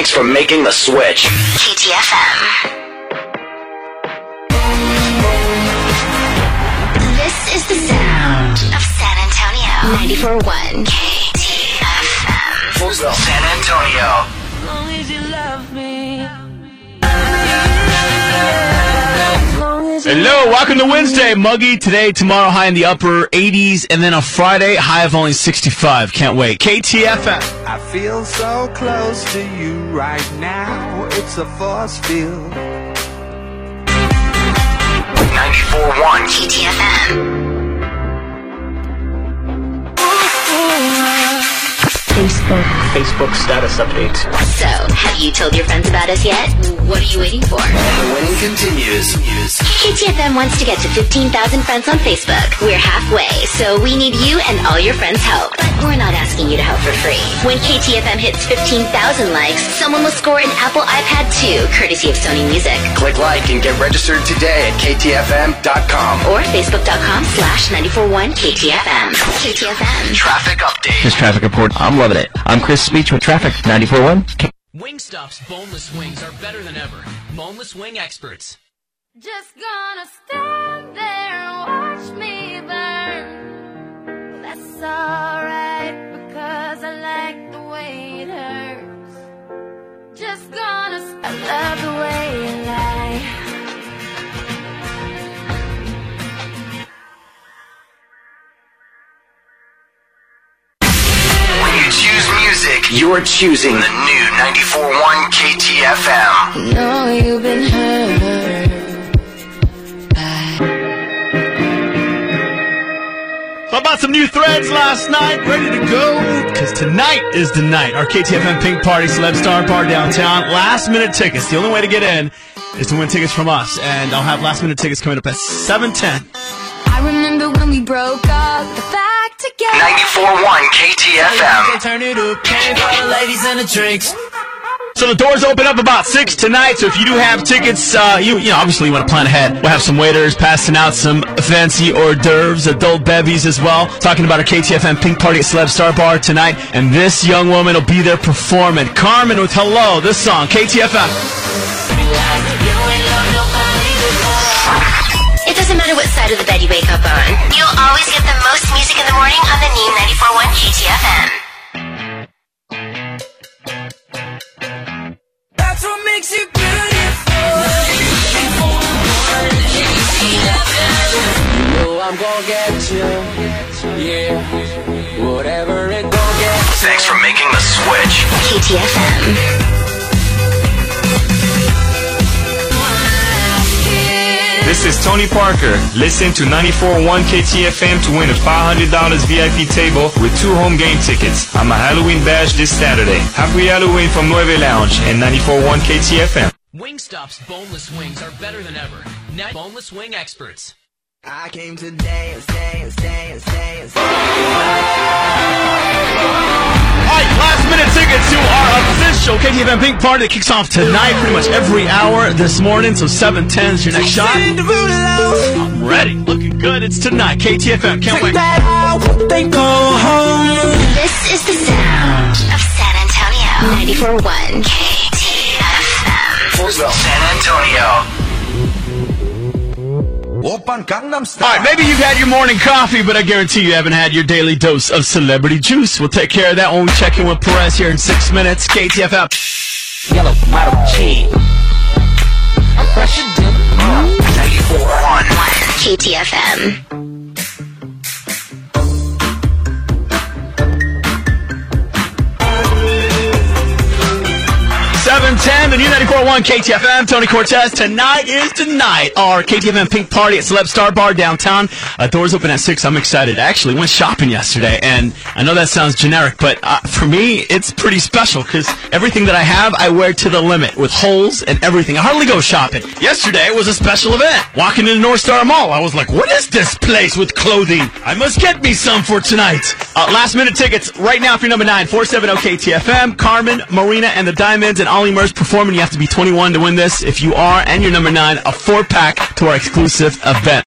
Thanks for making the switch. KTFM. This is the sound of San Antonio. 94.1 KTFM. Fullsville, San Antonio. As long as you love me. Hello, welcome to Wednesday. Muggy today, tomorrow high in the upper 80s, and then on Friday, high of only 65. Can't wait. KTFM. I feel so close to you right now. It's a force field. 94.1 KTFM. Facebook status update. So, have you told your friends about us yet? What are you waiting for? And the winning continues. KTFM wants to get to 15,000 friends on Facebook. We're halfway, so we need you and all your friends' help. But we're not asking you to help for free. When KTFM hits 15,000 likes, someone will score an Apple iPad 2, courtesy of Sony Music. Click like and get registered today at ktfm.com. Or facebook.com/941KTFM. KTFM. Traffic update. This traffic report, I'm loving it. I'm Chris Speech with Traffic 94.1. Wingstop's boneless wings are better than ever. Boneless wing experts. Just gonna stand there and watch me burn. That's alright, because I like the way it hurts. Just gonna, I love the way you lie. When you choose music, you're choosing the new 94.1 KTFM. You know you've been hurt. So I bought some new threads last night, ready to go, because tonight is the night. Our KTFM Pink Party Celeb Star Bar downtown. Last minute tickets. The only way to get in is to win tickets from us. And I'll have last minute tickets coming up at 7:10. I remember when we broke up, the back together. 94.1 KTFM. Turn it up, can't call the ladies and the drinks. So the doors open up about 6 tonight, so if you do have tickets, you know, obviously you want to plan ahead. We'll have some waiters passing out some fancy hors d'oeuvres, adult bevies as well. Talking about our KTFM Pink Party at Celeb Star Bar tonight, and this young woman will be there performing. Carmen with Hello, this song, KTFM. It doesn't matter what side of the bed you wake up on. You'll always get the most music in the morning on the new 94.1 KTFM. That's what makes you beautiful. You know I'm gonna get you. Yeah, whatever it gonna get you. Thanks for making the switch. KTFM. This is Tony Parker. Listen to 94.1 KTFM to win a $500 VIP table with 2 home game tickets. I'm a Halloween bash this Saturday. Happy Halloween from Nueve Lounge and 94.1 KTFM. Wingstop's boneless wings are better than ever. Now, boneless wing experts. I came to dance. Alright, last minute tickets to our official KTFM Pink Party that kicks off tonight, pretty much every hour this morning, so 7:10 is your next shot. I'm ready, looking good, it's tonight, KTFM, can't wait. This is the sound of San Antonio. 94.1 KTFM. Fullsville, San Antonio. Alright, maybe you've had your morning coffee, but I guarantee you haven't had your daily dose of celebrity juice. We'll take care of that when we check in with Perez here in 6 minutes. KTFM. Yellow model chain. I'm fresher than 94.1 KTFM. 7:10, the new 94.1 KTFM, Tony Cortez. Tonight is the night. Our KTFM Pink Party at Celeb Star Bar downtown. Doors open at 6. I'm excited. I actually went shopping yesterday, and I know that sounds generic, but for me, it's pretty special because everything that I have, I wear to the limit with holes and everything. I hardly go shopping. Yesterday was a special event. Walking into North Star Mall, I was like, what is this place with clothing? I must get me some for tonight. Last minute tickets right now for your number 9, 470 KTFM. Carmen, Marina, and the Diamonds, and Ollie Murs performing. You have to be 21 to win this. If you are, and you're number 9, a 4-pack to our exclusive event.